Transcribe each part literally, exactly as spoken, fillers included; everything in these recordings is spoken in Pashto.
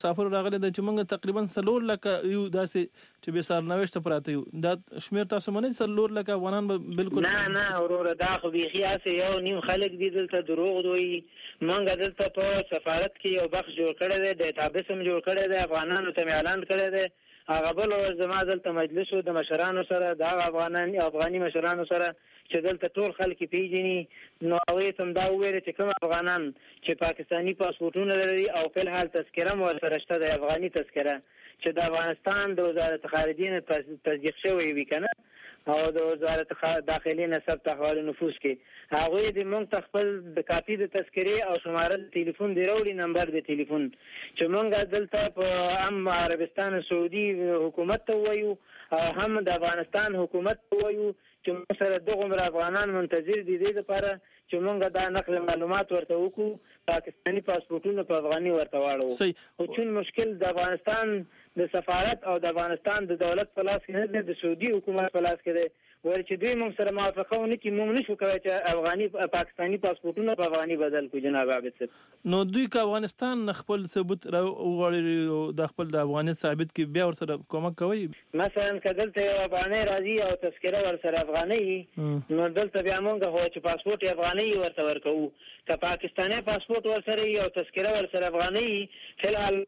مسافر راغلي د چې موږ تقریبا څلور لکه یو داسې چې به سرنوشت پراته یو دا شمیر تاسو منئ څلور لکه افغانان به بالکل نه نه وروره دا خو بیخي هسې یو نیم خلک دي دلته دروغ دوی موږ دلته په سفارت کې یو بخش جوړ کړی دی ډیټابیس هم جوړ کړی دی افغانانو ته مې اعلان کړی دی هغه بل ورځ زما دلته مجلس و د مشرانو سره د هغه افغانان افغاني مشرانو سره چې دلته ټول خلک پیژني نو هغوی ته هم دا وویل چې کوم افغانان چې پاکستاني پاسپورټونه لري او فی الحال تذکره هم ورسره شته د افغاني تذکره چې د افغانستان د وزارت خارجې نه تصدیق شوی وي که نه او د وزارت داخلي نه ثبت احوال نفوس کې هغوی د موږ ته خپل د کاپي د تذکرې او شماره د تلیفون دی راوړي نمبر د تلیفون چې موږ دلته په هم عربستان سعودي حکومت ته ووایو او هم د افغانستان حکومت ته ووایو چې موږ سره دغومره افغانان منتظر دي دې دپاره چې موږ دا نقل معلومات ورته وکړو پاکستاني پاسپورټونه په افغاني ورته واړو خو چون مشکل د افغانستان د سفارت او د افغانستان د دولت په لاس کې نه دی د سعودي حکومت په لاس کې دی ول چې دوی موږ سره موافقه ونه کړي موږ نشو کولی چې افغاني پاکستاني پاسپورټونه په افغاني بدل کړو جناب عابد صاحب نو دوی که افغانستان خپل ثبوت راوغواړي د خپل د افغانیت ثابت کې بیا ورسره کومک کوي مثلا که دلته یو افغانی راځي او تذکره ورسره افغاني نو دلته بیا موږ خو چې پاسپورټ یې افغاني ورته ورکوو که پاکستاني پاسپورټ ورسره وي او تذکره ورسره افغاني فی الحال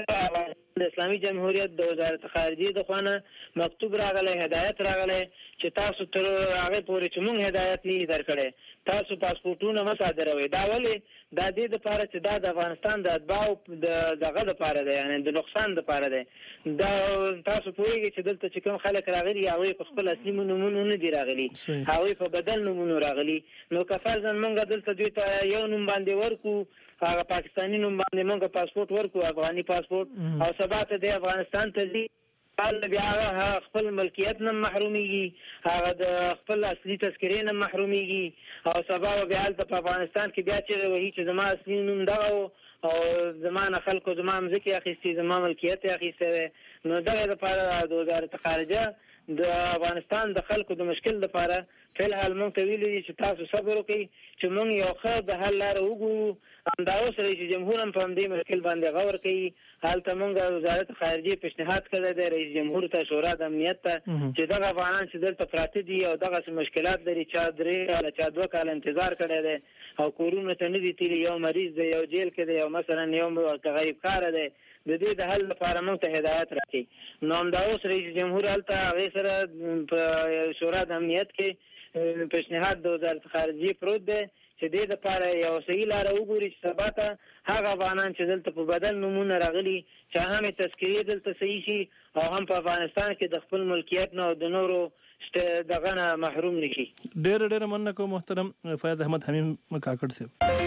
د اسلامي جمهوریت د وزارت خارجې د خوا نه مکتوب راغلی هدایت راغلی چې تاسو تر هغې پورې چې موږ هدایت نه درکړی تاسو پاسپورټونه مه صادروئ دا ولې دا دې دپاره چې دا د افغانستان د اتباعو د دغه دپاره دی یعنې د نقصان دپاره دی دا تاسو پوهېږئ چې دلته چې کوم خلک راغلي هغوی په خپل اصلي نومونو نه دي راغلي هغوی په بدل نومونو راغلي نو که فرضاً موږ دلته دوی ته یو نوم باندې ورکړو هغه پاکستاني نوم باندې موږ پاسپورټ ورکړو افغاني پاسپورټ او سبا ته دی افغانستان ته ځي حال بیا هغه خپل ملکیت نه محرومیږي هغه د خپل اصلي تذکرې نه محرومیږي او سبا بیا هلته په افغانستان کې بیا چیغې وهي چې زما اصلي نوم دغه و او زما نه خلکو زما مځکې اخیستې زما ملکیت یې اخیستی دی نو دغې دپاره د وزارت خارجه د افغانستان د خلکو د مشکل دپاره فی الحال موږ ته ویلي دي چې تاسو صبر وکړئ چې موږ یو ښه د حل لاره وګورو همدا اوس رئیس جمهور هم په همدې مشکل باندې غور کوي هلته موږ وزارت خارجې پیشنهاد کړی دی رئیس جمهور ته شورا د امنیت ته چې دغه افغانان چې دلته پراته دي او دغسې مشکلات لري چا درې کاله چا دوه کاله انتظار کړی دی او کورونو ته نه دي تللي یو مریض دی یو جیل کې دی او مثلا یو غریب کاره دی د دې د حل لپاره موږ ته هدایت راکړي نو همدا اوس رئیس جمهور هلته هغې سره په شورا د امنیت کې پیشنهاد د وزارت خارجې پروت دی چې دې دپاره یو صحیح لاره وګوري چې سبا ته هغه افغانان چې دلته په بدل نومونه راغلي چې هم یې تذکرې دلته صحیح شي او هم په افغانستان کې د خپل ملکیت نه او د نورو دغه نه محروم نه شي. ډېره ډېره مننه کوم محترم فیاض احمد حمیم کاکړ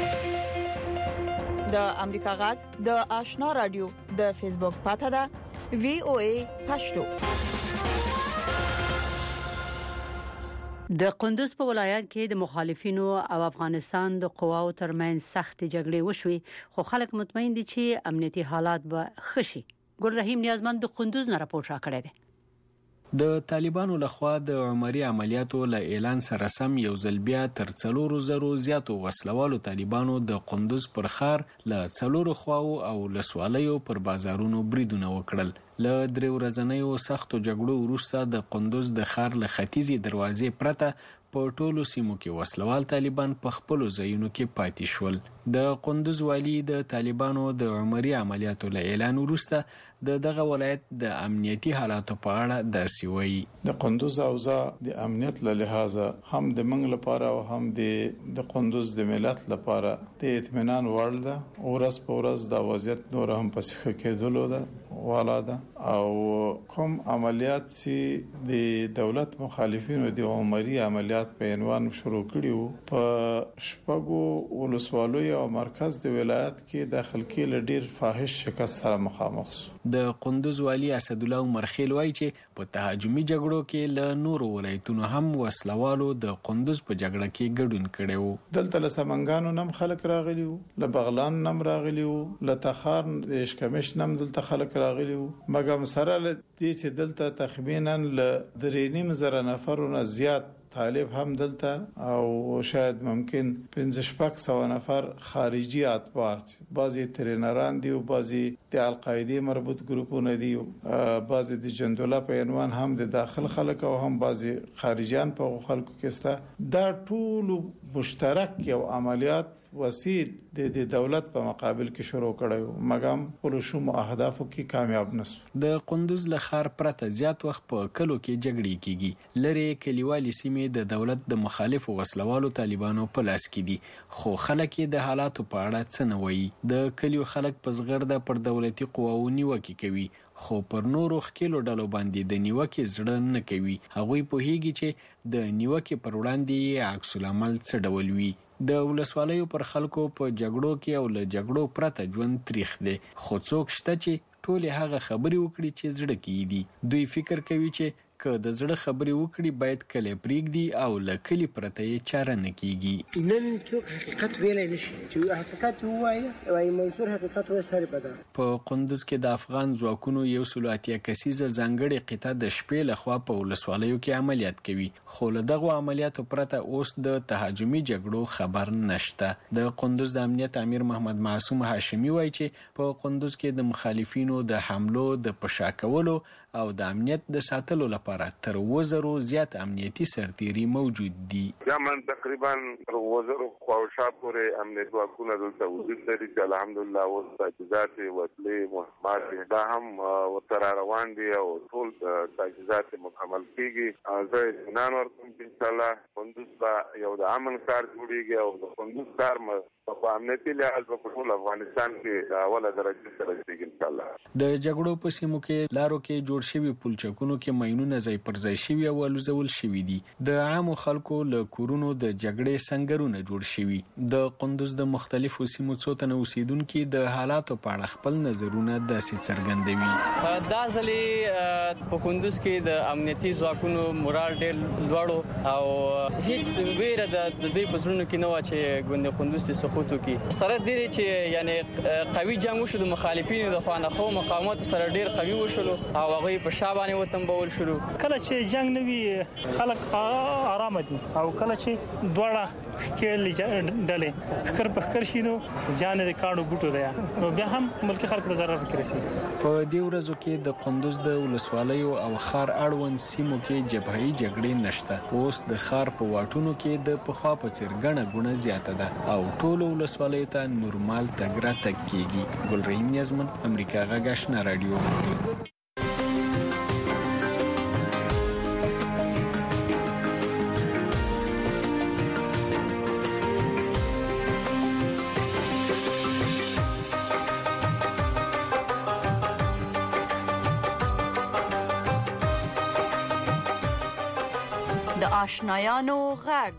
صاحب. د امریکا غږ د آشنا رادیو د فیسبوک پاته ده وی او ای پښتو. د قندوز په ولایت کې د مخالفینو او افغانستان د قواو ترمنځ سخت جګړې وشوې خو خلک مطمئن دي چې امنیتي حالات به ښه شي. ګل رحیم نیازمند د قندوز نه راپور راکړی دی. د طالبانو لخوا د عمري عملیاتو له اعلان سره سم یو ځل بیا تر څلورو زرو زیاتو وسلوالو طالبانو د قندوز پر ښار له څلورو خواو او لسوالیو پر بازارونو بریدونه وکړل. له درې ورځنیو سختو جګړو وروسته د قندوز د ښار له ختیځې دروازې پرته په ټولو سیمو کې وسلوال طالبان په خپلو ځایونو کې پاتې شول. د قندوز والی د طالبانو د عمري عملیاتو له اعلان وروسته د دغه ولایت د امنیتي حالاتو په اړه داسې وایي. د قندوز اوضاع د امنیت له لحاظه هم د منګ لپاره او هم د د قندوز د ملت لپاره د اطمینان وړ ده. ورځ په ورځ د وضعیت نور هم پسې ښه کېدلو ده والا ده او کوم عملیات چې د دولت مخالفینو د عمري عملیات په عنوان شروع کړي په شپږو ولسوالیو او مرکز د ولایت کې داخل کې لډیر فاحش شکست سره مخامخ شو. د قندوز والی اسد الله عمر خیل وایي چې په تهاجمي جګړو کې له نورو ولایتونو هم وسلوالو د قندوز په جګړه کې ګډون کړي وو. دلته له سمنګانو نم خلک راغلي وو، له بغلان نم راغلي وو، له تخار اشکمش نم دلته خلک راغلي وو. مګم سره له دې چې دلته تخمینا ل درې نیم زره نفرونه زیات طالب هم دلته او شاید ممکن پنځه شپږ سو نفر خارجي اتباع بعضي ترینران دي او بعضي د القاعده مربوط ګروپونه دي بعضي د جندوله په عنوان هم د داخل خلک او هم بعضي خارجيان په خلکو کې ستا دا ټول مشترک یو عملیات وسیع د دولت په مقابل کې شروع کړو مګم پرشوم اهدافو کې کامیاب نشو د قندوز له ښار پرته زیات وخت په کلو کې جګړې کیږي لری کلیوالي سیمې د دولت د مخالفو وسلوالو طالبانو په لاس کې دي خو خلک د حالاتو په اړه څه نه وایي د کلیو خلک په زغرده پر دولتي قواو نیوکه کوي خو پر نورو خکیلو ډلو باندې د نیوکې زړه نه کوي هغوی په هیګي چې د نیوکې پر وړاندې عکس العمل څه ډول وي د ولسوالیو پر خلکو په جګړو کې او له جګړو پرته ژوند تریخ دی خو څوک شته چې ټول هغه خبرې وکړي چې زړه کې دي دوی فکر کوي چې که د زړه خبرې وکړي باید کله پریږدي او له کلی پرته یې چاره نه کیږي نن څوک حقیقت ویلای نشي چې حقیقت وایي وایي منصور حقیقت وسره پدا په قندوز کې د افغان ځواکونو یو سل اتیا کسیزه ځانګړې قطعه د شپې لخوا په ولسوالیو کې عملیات کوي خو له دغه عملیاتو پرته اوس د تهاجمي جګړو خبر نشته د قندوز د امنیت امیر محمد معصوم هاشمي وایي چې په قندوز کې د مخالفینو د حملو د پشا کولو او د امنیت د ساتلو لپاره تر وزرو زیات امنیتي سرتيري موجود دي. یمن تقریبا تر وزرو خواوشا پورې امنیت ځواکونه دلته وجود لري چې الحمدلله اوس تجهیزات وسلې مهمات دا هم ورته روان دي او ټول تجهیزات مکمل کیږي زه اطمینان ورکوم چې انشاءالله قندوز به یو د امن کار جوړیږي او د قندوز کار په امنیتي لحاظ په ټول افغانستان کې د اوله درجه سره رسیږي انشاءالله. د جګړو په سیمو کې لارو کې جوړ شوي پلچکونو کې ماینونه ځای پر ځای شوي او الوزول شوي دي د عامو خلکو له کورونو د جګړې سنگرونه جوړ شوي د قندوز د مختلفو سیمو څو تنه اوسیدونکو د حالاتو په اړه خپل نظرونه داسې څرګندوي. دا ځلې په قندوز کې د امنیتي ځواکونو مورال ډېر لوړ او هیڅ ویره د دوی په زړونو کې نه و چې ګوند قندوز ته سقوط وکړي سره دې چې یعنی قوي جنگ وشو د مخالفینو د خوانه خو مقاومت سره ډېر قوي وشو او هغه په شابانه وطن بول شروع کله چې جنگ نوي خلک آرام دي او کله چې دوړه کې ډلې فکر په فکر شینو ځان د کاڼو بوټو دی نو بیا هم ملک خلک په ضرر وکړي. په دې ورځو کې د قندوز د ولسوالیو او خار اړوند سیمو کې جبهي جګړې نشته اوس د خار په واټونو کې د پخوا په څیر ګڼه ګونه زیاته ده او ټول ولسوالیو ته نورمال تګ راتګ کیږي. ګلرین یزمن امریکا غږ آشنا رادیو. د آشنایانو غږ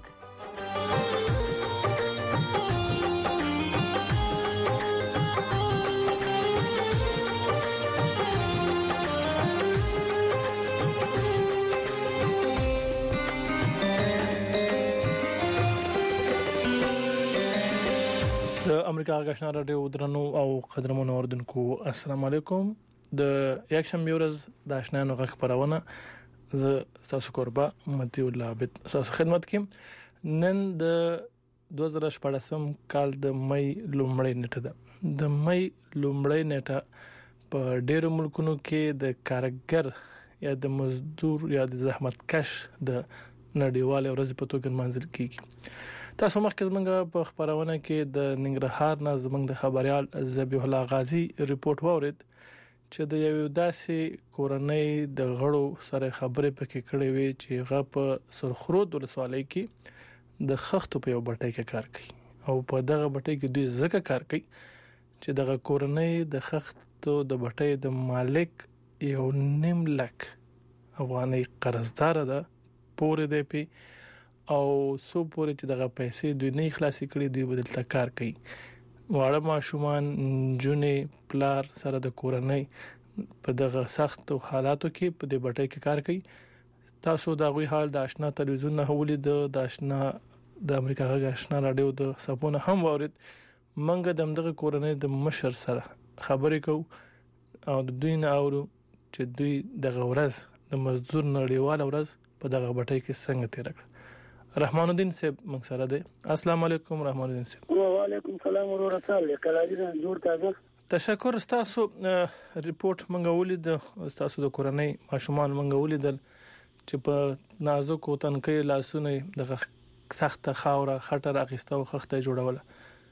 د امریکا غږ آشنا رادیو درنو او قدرمنو اوردونکو السلام علیکم. د یکشنبه ورځ د آشنایانو غږ خبرونه زه تاسو قربا متي الله عبد تاسو خدمت کوم. نن د دوه زره شپږم کال د مې لومړۍ نیټه ده. د مې لومړۍ نیټه په ډېرو ملکونو کې د کارګر یا د مزدور یا د زحمت کش د نړیوال ورځ په توګه منځل کیږي. تاسو مخکې زموږ په خبرونه کې د ننګرهار نه زموږ د خبريال ذبیح الله غازی ریپورت وورید چې د یو داسې کورنۍ د غړو سره خبرې پکې کړې وي چې هغه په سرخرود ولسوالۍ کې د خښتو په یو بټۍ کې کار کوي او په دغه بټۍ کې دوی ځکه کار کوي چې دغه کورنۍ د خښتو د بټۍ د مالک یو نیم لک افغاني قرضدار ده پورې دی پی او سو پورې چې دغه پیسې دوی نه خلاصي کړي دوی بدلته کار کوي. واړه ماشومان جونې پلار سره د کورنۍ په دغه سخت حالاتو کې په دې بټۍ کې کار کوي. تاسو دا غوي حال د آشنا تلویزیون نه ولید د آشنا د امریکا غږ آشنا رادیو د سپونه هم ورید منګه دغه کورنۍ د مشر سره خبرې کوو او د دوی نه اورو چې دوی دغه ورځ د مزدور نړیوال ورځ په دغه بټۍ کې څنګه تیر کړ. رحمان الدین صاحب موږ سره دی. السلام علیکم رحمان الدین صاحب. وعلیکم السلام ورحمۃ الله. کلاجی جوړ تازه. تشکر. تاسو ریپورت منغه ولید، تاسو د کورنۍ ماشومان منغه ولیدل چې په نازک او تنکي لاسونه د سخت خاوره خټر اخیسته او خخته جوړوله.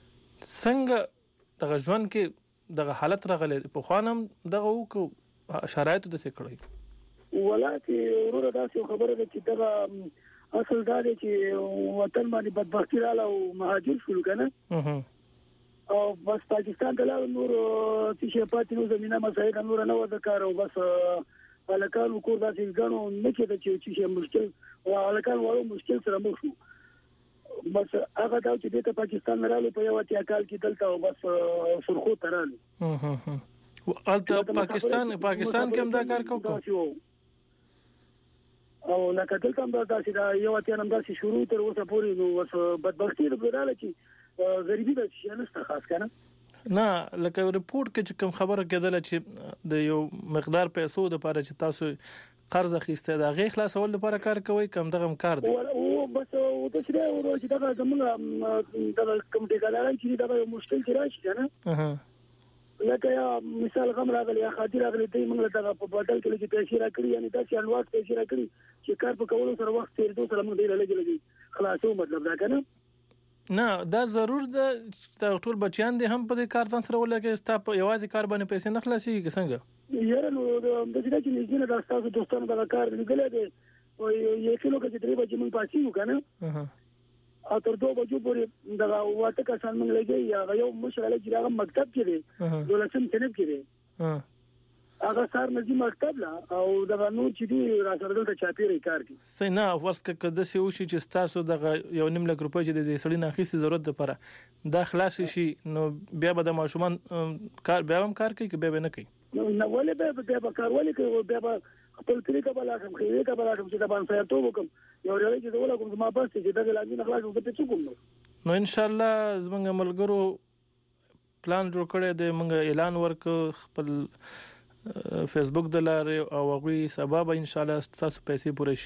څنګه د ژوند کې د حالت راغله په خوانم دغه وکړو شرایط د څه کړی ولاتي ورور داسې خبره ده چې دغه اصل دا دی چې وطن باندې بدبختی رااله او مهاجر شول کنه او بس پاکستان ته لاړ نور چې پاتې نو زمينه مسایل نور نه وځ کار او بس الکان وکړ داسې غنو نه کېده چې چې مشکل او الکان وړو مشکل سره مخ شو. بس هغه دا چې د پاکستان رااله په یو اتیا کال کې دلته او بس سرخو تراله ها ها البته پاکستان پاکستان کې هم دا کار کوو او لکه دلته هم داسې دا یو اتیا نم داسې شروع تر اوسه پورې نو بس بدبختی راغله چې غریبي د شي نه خاص کنه نه لکه ریپورت کې چې کوم خبره کېدله چې د یو مقدار پیسو د لپاره چې تاسو قرض اخیسته دا غي خلاصول لپاره کار کوي کم دغه کار دی او بس او د څه ورو چې دا زموږ د کوم ډیګالان چې دا یو مشکل چې راشي کنه لکه یا مثال غم راغلی یا خاطر راغلی دی موږ ته په بدل کې چې پیسې راکړي یعنی دا چې انواع پیسې راکړي چې کار په کولو سره وخت تیر دوه سره موږ دی لګي لګي خلاصو مطلب دا کنه نه دا ضرور ده ټول بچیان دي هم په دې کار ځان سره ولګي ستا په یوازې کار باندې پیسې نه خلاصيږي څنګه یاره نو د دې چې نږدې د تاسو دوستانو دا کار لګلې دي او یو کیلو کې درې بجې موږ پاتې یو کنه او تر دوه بجو پورې دا واټه کسان موږ لګي یا یو مشرله چې هغه مکتب کې دی دولتم تنب کې دی هغه سار نزي مکتب لا او دا نور چې دی را سره دلته چاپیری کار کوي سینا ورس کې د سی وشي چې تاسو د یو نیم لک روپۍ چې د سړی نه اخیستي ضرورت لپاره دا خلاص شي نو بیا به د ماشومان کار بیا هم کار کوي که بیا نه کوي نو ولې به بیا به کار ولې کوي بیا به خپل طریقه بل اخم خېږي کا بل اخم چې د باندې سره تو وکم یو ریل چې ولا کوم ما بس چې دا لاندې نه خلاص وکړي څه کوم نو ان شاء الله زمونږ ملګرو پلان جوړ کړی دی موږ اعلان ورک خپل فیسبوک د لارې او هغه سبب ان شاء الله تاسو پیسې پوره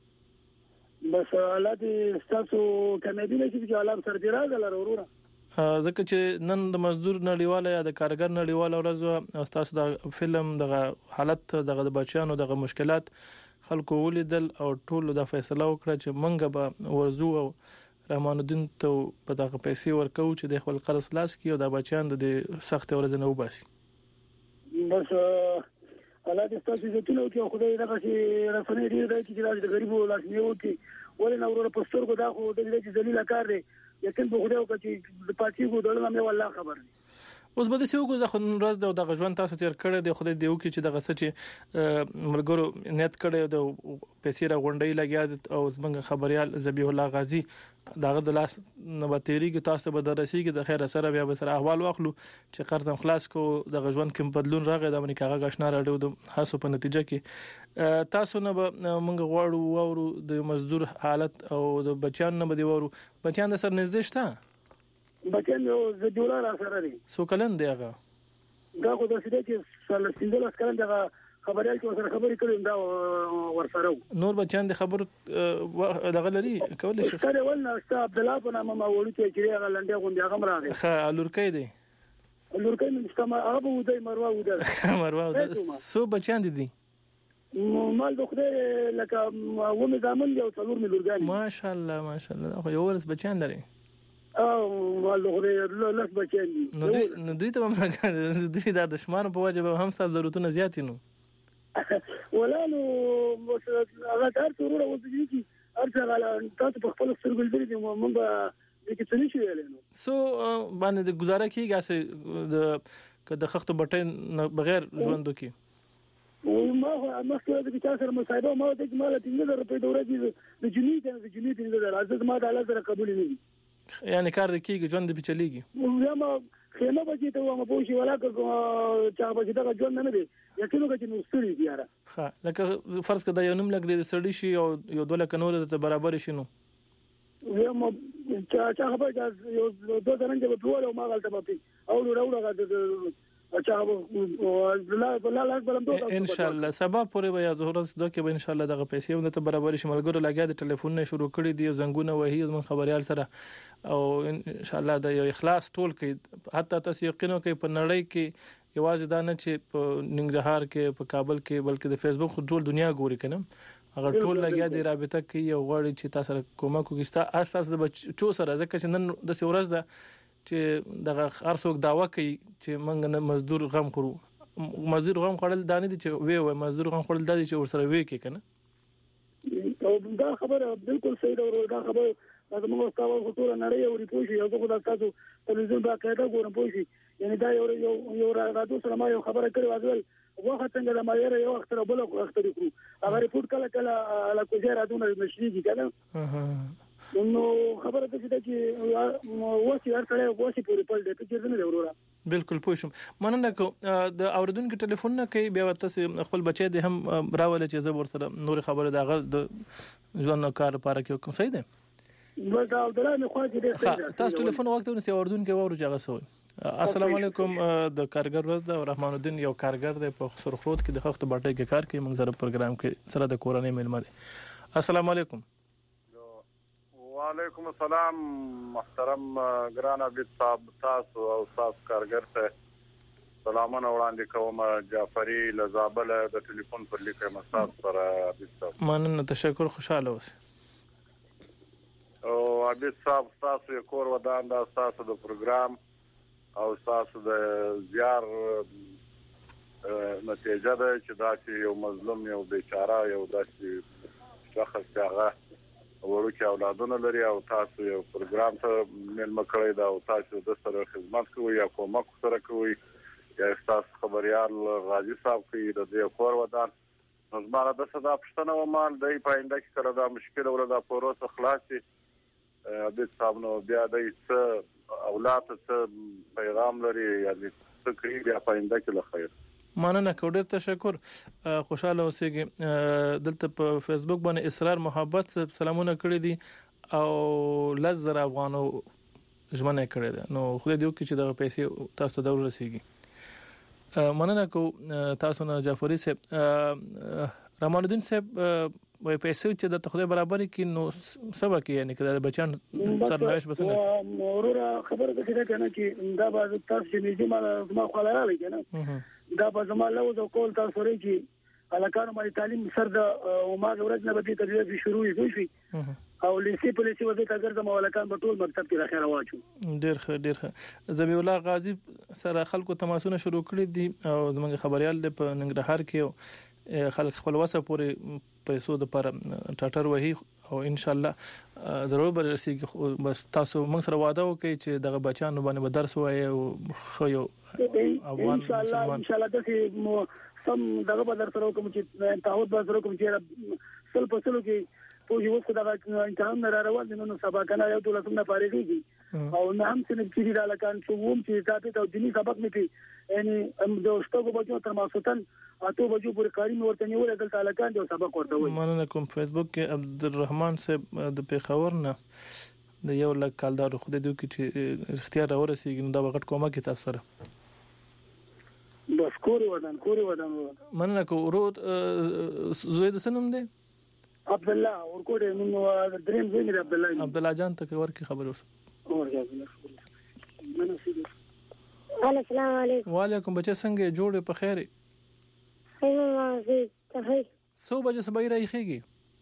شي بس الله دې تاسو کمیډي نه چې الله سره دی راغله وروره ځکه چې نن د مزدور نړیواله یا د کارګر نړیواله ورځ تاسو د فلم د حالت د بچیانو د مشکلات خلکو ولیدل او ټول د فیصله وکړه چې منګه به ورزو او رحمان الدین ته په دغه پیسې ورکو چې د خپل قرض خلاص کړي او د بچیان د سخت ورځ نه وباسي بس الله دې تاسو زه ټول کې خدای دغه چې رسنۍ ډیر دی چې د غریبو لاسنیو کې ولې نو ورو په سترګو دا خو د دې ذلیل کار دی یقین به خدای او چې د پاتې کو دلته مې والله خبر دی اوس به د سیو کو د خو راز د دغه ژوند تاسو تیر کړی دی خدای دی وکي چې دغه سچ مرګرو نیت کړی د پیسې را غونډې لګیا او زمنګ خبريال ذبیح الله غازی دغه د لاس نباتيري کې تاسو به درسيږي د خیر سره بیا به سره احوال واخلو چې قرض هم خلاص کو دغه ژوند کې بدلون راغی د امریکا غاښنا راډیو د حساب په نتیجه کې تاسو نه به موږ غواړو وورو د مزدور حالت او د بچیان نه به وورو بچیان د سر نږدې شته بچیان یو د ډولر سره دي سو کلن دی هغه دا خو د سیده چې سل سیندل کلن دغه خبريال کې سره خبرې کړم دا ورسره نور بچیان د خبر دغه لري کول شي خره ولنه است عبد الله په نامه ما وړي چې هغه لنډه غونډه هغه راغی ښه لورکې دی لورکې مستما هغه ودی مروه ودی مروه سو بچیان دي مال د خدای لکه و مې ځامن یو څلور مې لورګان ماشاءالله ماشاءالله خو یو ورس بچیان لري او والله خدای لاس بچیان دي نو دوی نو دوی ته هم دوی د دشمن په وجه هم ستاسو ضرورتونه زیات نو ولا نو هغه تر ضروره وځي چې ارڅه تاسو په خپل سترګل دي مونږ به د کتنې شي ویلنو سو باندې د گزاره کیږي چې د د خختو بټن بغیر ژوند وکي ما مخکې د کتاب سره مصاحبه ما د مال څنګه د په دوره کې د جنید د جنید د راځي ما د الله سره قبول نه دي یعنی کار د کیږي ژوند به چلیږي یا ما خیمه بچی ته ما پوښي ولا چا بچی دا ژوند نه دی یقینو کې نو ستوري دی یاره ها لکه فرض کړه یو نیم لګ د سړی شي او یو دوله کنور ته برابر شي نو یا ما چا چا خبر یو دوه درنګ په ټول او ما غلطه پاتې او وروړه اچھا ولا ولا لا بلم دوه ان شاء الله سبا پورې به یا ورځ دوه کې به ان شاء الله دغه پیسې هم ته برابر شي ملګرو لګیا د ټلیفون نه شروع کړي دي زنګونه وهي من خبريال سره او ان شاء الله د یو اخلاص ټول کې حتی تاسو یقینو کې په نړۍ کې یوازې دا نه چې په ننګرهار کې په کابل کې بلکې د فیسبوک ټول دنیا ګوري کنه اگر ټول لګیا دی رابطه کوي او غواړي چې تاسو سره کومک وکړي تاسو اساس د بچو سره ځکه چې نن د ورځ ده چې دغه ارڅوک داوا کوي چې موږ نه مزدور غم خورو مزدور غم خړل دانه دي چې وی وي مزدور غم خړل دانه چې ورسره وی کې کنه او دا خبره بالکل صحیح ده دا خبره دا موږ تاسو ټول نړۍ او ریپوشي یو څه دا تاسو تلویزیون دا قاعده ګورم پوښي یعنی دا یو یو یو راځو سره ما یو خبره کړې واځل وخت څنګه د مایره یو وخت بل وخت لري هغه ریپورت کله کله لا کوجه راځونه مشري دي کنه نو خبره ده چې وسی ارسله وسی پوری پل دې چې نه ورورا بالکل پوښم مننه کو د اوردونکو ټلیفون نه کوي بیا تاسو خپل بچی د هم راول چې زبر سره نور خبره دغه د ژوند کار لپاره کې کوم صحیح ده نو دا درانه خو دې تاسو ټلیفون وخت ونسي اوردونکو ورو ځای غسوي السلام علیکم د کارګر ورځ د رحمان الدین یو کارګر دی په سرخرود کې د وخت باټي کې کار کوي موږ سره پروګرام کې سره د کورنۍ ملمه دي السلام علیکم وعلیکم السلام محترم ګران عبد صاحب تاسو او تاسو کارګر ته سلامونه وړاندې کوم جعفری لزابل د ټلیفون پر لیکه مساس پر عبد صاحب مننه تشکر خوشاله اوسئ او عبد صاحب تاسو یو کور ودان دا تاسو د پروګرام او تاسو د زیار نتیجه ده چې دا چې یو مظلوم یو بیچاره یو داسې شخص هغه ورکه اولادونه لري او تاسو یو پروګرام ته ملمه کړی دا او تاسو د سره خدمت کوي یا کومک سره کوي یا تاسو خبريال غازی صاحب کوي د دې کور ودان نو زماره د صدا پښتنه و مال د پاینده کې کړه دا مشکل وردا پروسه خلاصي د صاحب نو بیا د اولاد ته پیغام لري یعنی تقریبا بیا پاینده کې له خیر مننه کوډر تشکر خوشاله اوسئ دلته په فیسبوک باندې اصرار محبت سلامونه کړی دي او لزر افغانو ژمنه کړی ده نو خو دې وکړي چې د پیسې تاسو ته ضرورت رسیږي مننه کو تاسو نه جعفری صاحب رحمان الدین صاحب وای پیسې چې د خدای برابر کې نو سبا کې یعنی کله بچان سرنويش بسنګ اورورا خبره ده چې دا به تاسو چې ما ما خو لاله کنه دا په زما له او کول تاسو لري چې علاقانو باندې تعلیم سر د او ما ورځ نه به تدریس شروع شي او لیسي په لیسي وځي اگر د مولکان په ټول مکتب کې راخره واچو ډیر ښه ډیر ښه زبی الله غازی سره خلکو تماسونه شروع کړی دي او زموږ خبريال په ننګرهار کې خلک خپل وسه پورې پیسو د پر ټاټر وهي او ان شاء الله ضرور به رسیږي بس تاسو موږ سره وعده وکړئ چې دغه بچانو باندې به درس وایي او خو یو افغان ان شاء الله ان شاء الله د سم دغه بدر سره کوم چې تعهد به سره کوم چې سل په سلو کې په یو څه دغه امتحان نه راروان دي نو سبا کنه یو ټول څنګه فارغيږي او نه هم څنګه چې دا لکان چې ووم چې تاسو ته دیني سبق نه کوي یعنی د شتو بچو تر ماسوتن اته بجو پر کاری ورته نیول دلته لکان د سبق ورته وي مننه کوم فیسبوک کې عبدالرحمن صاحب د پیښور نه د یو لک کالدار خو د دوی کې اختیار اورسیږي نو دا وخت کومه کې تاسو سره بس کوري ودان کوري ودان مننه کو ورود زوی د سنم دی عبد الله ورکوټه نو دریم زوی دی عبد الله عبد الله جان ته ورکی خبر اوسه ورګه مننه سي السلام علیکم وعلیکم بچا څنګه جوړه په خیر ایمه زه ته سو بجې سبا راځيږي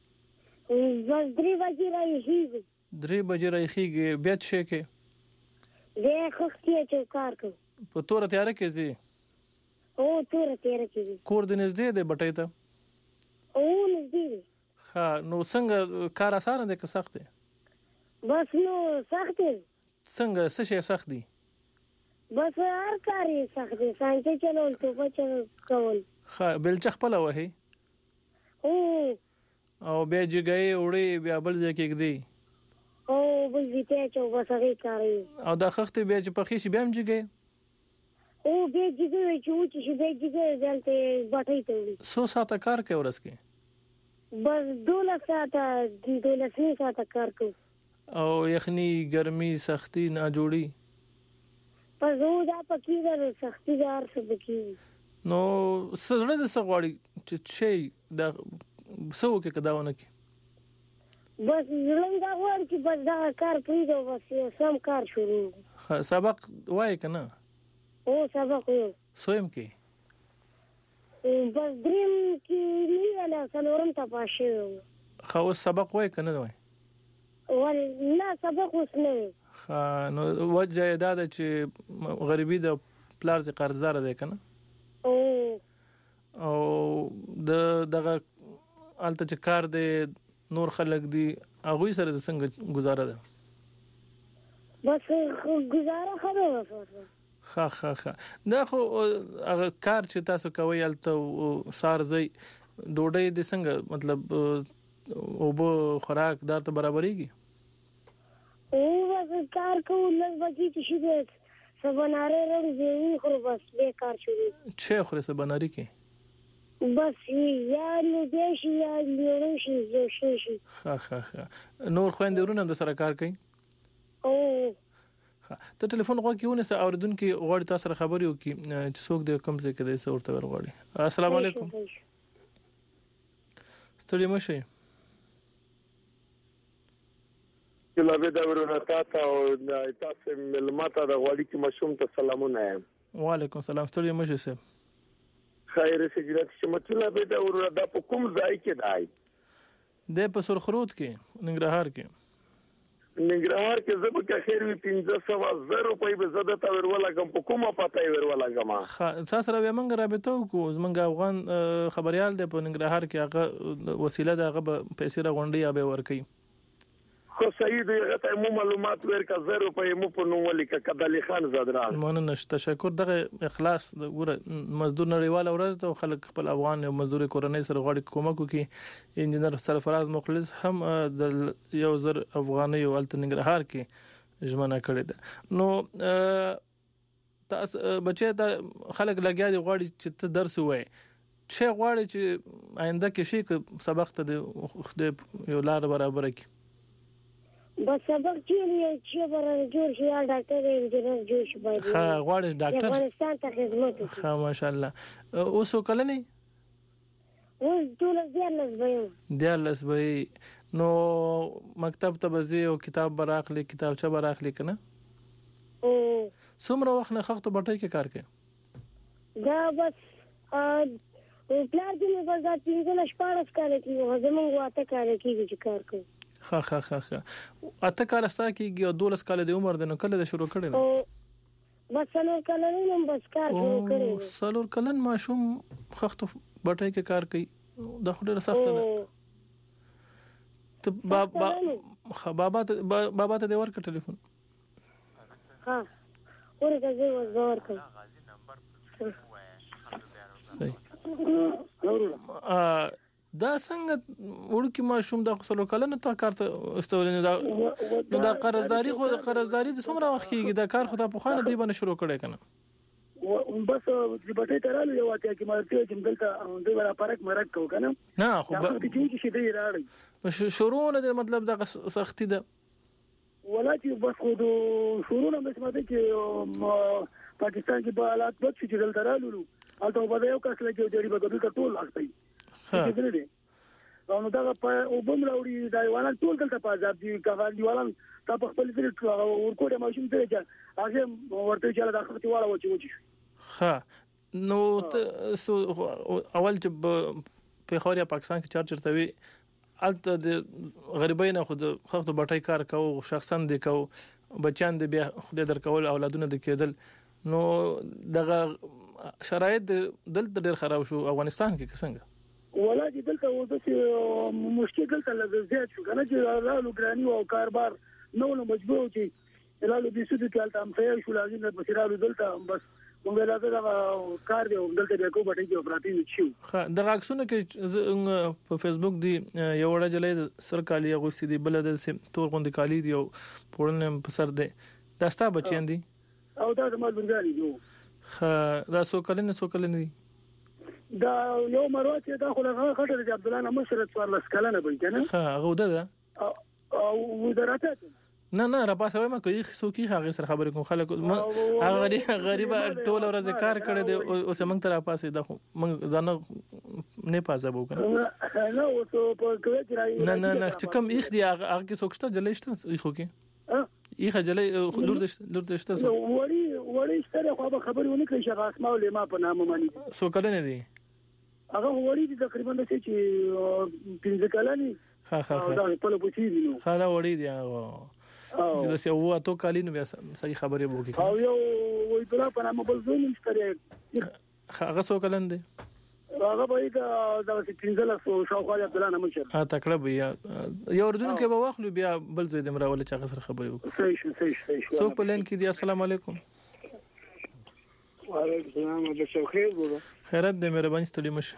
زه درې بجې راځيږي درې بجې راځيږي بیا څه کې زه خو چې کار کوم په تور تیار کې زی او تور تیار کې کور د نږدې دی بټای ته او نږدې ها نو څنګه کار اسانه دی که سخت دی بس نو سخت دی څنګه څه شي سخت دی بس هر کار یې سخت دی څنګه چلول ته بچ کول ها بل چخپل وهي او او بیا جګای وړي بیا بل ځکه کې دی او بل دې ته بس هغه کاری او دا خخت بیا چې پخې شي بیا هم جګای او بیا جګای چې و چې بیا جګای ځلته بټای ته سو ساعته کار کوي ورس کې بس دوله ساعته دوله ساعته کار کوي او یخنی ګرمي سختی نه جوړي په زو دا پکې دا سختي دار څه پکې نو سره د سغواړي چې شي دا سو کې کداونه کې بس زلم دا وړ چې بس دا کار پریدو بس سم کار شروع سبق وای کنه او سبق یو سویم کې بس دریم کې نیاله څلورم ته پاشه خو سبق وای کنه وای ول نه سبق اوس نه خا نو وجه دا ده چې غریبي د پلار د قرضدار دی کنه او او د دغه الته چې کار دی نور خلک دی هغه سره د څنګه گزاره ده بس گزاره خبره خا خا خا دا خو هغه کار چې تاسو کوي الته سارځي ډوډۍ د څنګه مطلب او به خوراک دار ته برابرېږي او بس کار کوو لږ بچی چې شي دې سبناره رړې خو بس به کار شروع چې خو سبناري کې بس یا نو دې شي یا لیرو شي زو شي ها ها ها نور خويندې ورونه د سره کار کوي او ته ټلیفون غوږیونه سره اوردونکو غوړی تاسو سره خبرې وکي چې څوک د کوم ځای کې د سورته ورغړي السلام علیکم ستړي مشه کله به دا ورونه تاسو او تاسو ملماته د غوړی کې مشوم ته سلامونه یم وعلیکم السلام ستړي مشه سه خیر سجدت چې مطلب به دا ورونه د کوم ځای کې دی د په سرخروت کې ننګرهار کې ننګرهار کې زب که خیر وي پنځه سوه زر روپۍ به زده تا ورولګم په کومه پته ورولګم تاسو سره موږ رابطه وکړو زمونږ افغان خبريال د په ننګرهار کې هغه وسیله دغه پیسې راغونډي یا به ورکي خو صحیح دی غته مو معلومات ورکا زر روپۍ مو په نوم ولیکه کدلی خان زادران مننه تشکر دغه اخلاص ګوره مزدور نړیواله ورځ ته خلک خپل افغان او مزدور کورنۍ سره غواړي کومک وکړي انجنیر سرفراز مخلص هم د یو زر افغاني او التنګرهار کې ژمنه کړې ده نو تاسو بچي ته خلک لګیا دي غواړي چې ته درس وای چې غواړي چې آینده کې شي سبق ته د یو لار برابر کړي بس سبق چې چې برابر جوړ شي یا ډاکټر انجینر جوړ شي باید ها غواړي ډاکټر افغانستان ته خدمت وکړي ها ماشاءالله اوس کله نه اوس ټول دیالس به دیالس به نو مکتب ته بزي او کتاب براخلي کتابچه براخلي کنه او څومره وخت نه خخته بټي کې کار کوي دا بس ا پلار دې په ځات پینځه شپږ کال کې زمونږ واته کال کې چې کار کوي ها ها ها ها اته کال استا کېږي او دولس کال د عمر د نو کله د شروع کړي او بس څلور کلن نن بس کار شروع کړی څلور کلن ماشوم خخت بټای کې کار کوي د خو ډېر سخت ده ته بابا بابا ته بابا ته د ورک ټلیفون ها ورته زه وزور کوم ا دا څنګه ورکی ماشوم د خپل کلن ته کار ته استولنه دا نو دا قرضداري خو قرضداري د څومره وخت کېږي دا کار خو ته په خانه دی باندې شروع کړي کنه بس د بټي تراله یو واقعي کې مرته چې دلته دوی ورا پرک مرک کو کنه نه خو به کې شي دی راړي شروع نه د مطلب د سختي ده ولکه بس خو د شروع نه مته چې پاکستان کې به حالات بد شي دلته رالو البته په یو کس لګي چې به د ټول اخته نو دا په وبم راوړي دا یوان ټول دلته په ځاب دي کاغذ دیوالان تا په خپل ځای ورکوټه ماشوم ته چې هغه ورته چې د اخرتي والا وچی وچی ها نو اول چې په خوري پاکستان کې چار چرته وي الته د غریبینه خود خخت بټای کار کو شخصا دي کو بچان دي بیا خدای درکول اولادونه د کېدل نو دغه شرایط دلته ډیر خراب شو افغانستان کې څنګه ولا چې دلته و د مشکل دلته لږ زیات شو کنه چې رالو ګرانی او کاربار نو نو مجبور چې رالو د سودو کې الته هم ځای شو لازم نه بسرالو دلته بس موږ لا دا کار دی دلته به کو بټي کې پراتی شو ها د غاښونو کې په فیسبوک دی یو وړه جلې سرکالي غوستي دی بل د تور غوندي کالی دی او پړنه په سر دی داستا بچین دي او دا د مالګری دی ها دا سو کلنه سو کلنه دی دا یو مروه چې دا خو هغه خټه د عبد الله مشرت څوار لس کلنه به کنه ها غوده ده او ودراته نه نه را پاسه ما کوي څوک هغه سره خبرې کوم خلک هغه غریب غریب ټول ورځ کار کړي دي اوس موږ ته را پاسه د موږ ځنه نه پاسه وو کنه نه اوس په کوي چې نه نه نه چې کوم اخ دی هغه هغه څوک شته جلې شته خو کې اخ جلې لور دې لور دې شته وړي وړي ستاره خو به خبرې ونه کوي چې اسماء الما په نامه باندې سو کله نه دي هغه وړي دي تقریبا د چې پنځه کلني ها ها دا په لور پوښتنه دي نو خاله وړي دي هغه چې دا څه وو اتو کالینو بیا صحیح خبرې وو کې او یو وې بلا په نامه بل ځای نشته هغه سو کلن دي هغه به دا د پنځه لک شاوخوا عبد الله نمچ ها تکړه بیا یو اردن کې به واخلو بیا بل ځای د مراول چې هغه سره خبرې وکړو صحیح صحیح صحیح څوک په لین کې دی السلام علیکم وعلیکم السلام د څو خیر بولو خیرت دې مهرباني ستړي مشه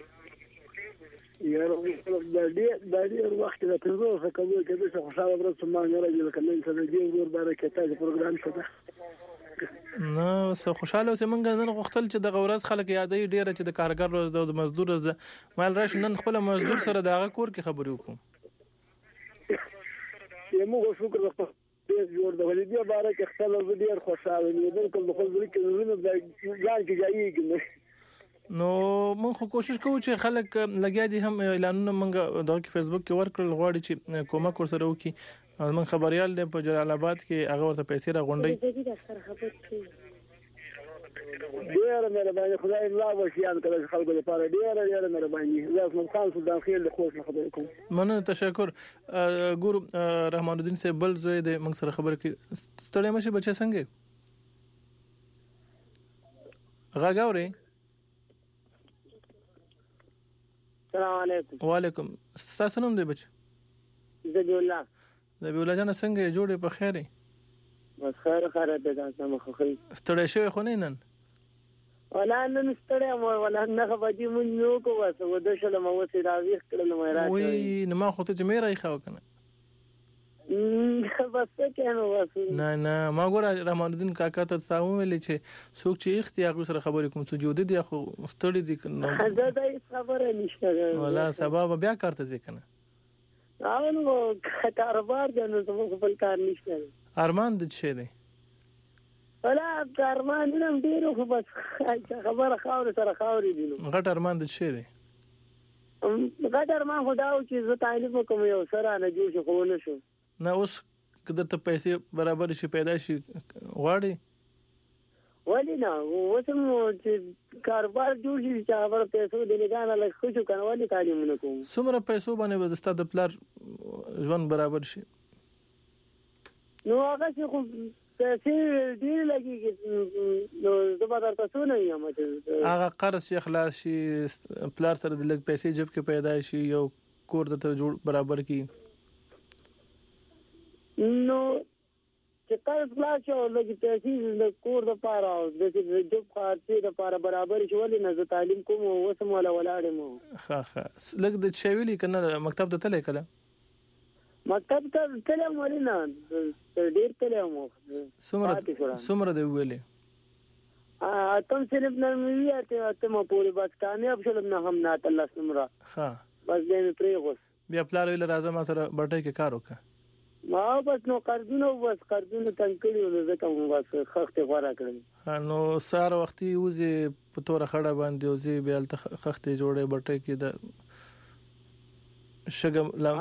یاره د دې د دې وخت د تاسو څخه کوم کې د خوشاله ورځ ما نه راځي لکه نن څه دې ور باندې کې تاسو پروګرام شته نو څه خوشاله اوسې مونږ نن غوښتل چې د غورز خلک یادې ډیره چې د کارګر ورځ د مزدور ورځ مال راش نن خپل مزدور سره دغه کور کې خبرې وکړو یمو شکر وکړو جوړ د ولې دی باره کې خپل ډیر خوشاله یم بالکل د خپل ځل کې زونه د ځان کې ځایږي نو مونږ خو کوشش کوو چې خلک لګیا دي هم اعلانونه مونږ دغه فیسبوک کې ورکړل غواړي چې کومک ورسره وکړي مونږ خبريال دی په جلال آباد کې هغه ورته پیسې را غونډي ډیر مهرباني خدای الله وشيان کله خلکو لپاره ډیر ډیر مهرباني زاس مخان سودان خیر له خوش خبرې کوم مننه تشکر ګورو رحمان الدین صاحب بل زوی د موږ سره خبرې کوي ستړي مشه بچي څنګه غاګاوري السلام علیکم وعلیکم تاسو نوم دی بچ زبی الله زبی الله جان څنګه جوړې په خیره بس خیر خیر ده تاسو مخ خیر ستړی شوی خو نه نن ولا نن ستړی مو ولا نه خبرې مونږ نو کو واسه ود شل مو وسه راوي کړل مې راځي وی نه ما خو ته چې مې راي خاو کنه بس کې نو واسه نه نه ما ګور رحمان الدین کاکا ته تاسو ویل چې څوک چې اختیار سره خبرې کوم څه جوړ دي خو ستړي دي کنه زه دا خبره نشته ولا سبب بیا کارته ځکنه او نو کاروبار جنو ته خپل کار نشته ارمان د څه دی ولا ارمان نن ډیرو خو بس خبره خاور سره خاورې دي نو غټ ارمان د څه دی غټ ارمان خداو چې زه تعلیم کوم یو سره نه جوړ شو خو نه شو نه اوس کله ته پیسې برابر شي پیدا شي غواړي ولی نه وسم چې کاروبار جوړ شي چې هغه پیسې د لګانه لږ خوشو کنه ولی تعلیم نه کوم څومره پیسو باندې د ستاد پلار ژوند برابر شي نو هغه چې خو پیسې ډیر لګي نو زما درته څه نه یم چې هغه قرض شي خلاص شي پلار سره د لګ پیسې جب کې پیدا شي یو کور د ته جوړ برابر کی نو چې قرض خلاص شو لګي پیسې د کور د پاره او د جب خرچې د پاره برابر شي ولې نه زه تعلیم کوم او سم ولا ولاړم ها ها لګ د چويلي کنه مکتب ته تلې کله مکتب ته تلم ولینا ډیر تلم سمره سمره دی ویلې ا تم صرف نن وی ته ته مو پوری بس کامیاب شلم نه هم نه الله سمره ها بس دې پریغوس بیا پلار ویل راځه ما سره بټای کې کار وکړه ما بس نو قرضونه بس قرضونه تنکړي نو ځکه مو بس خخته غوړه کړم نو سار وختي وزي په تور خړه باندې وزي بیا ته خخته جوړه بټای کې د شګم لام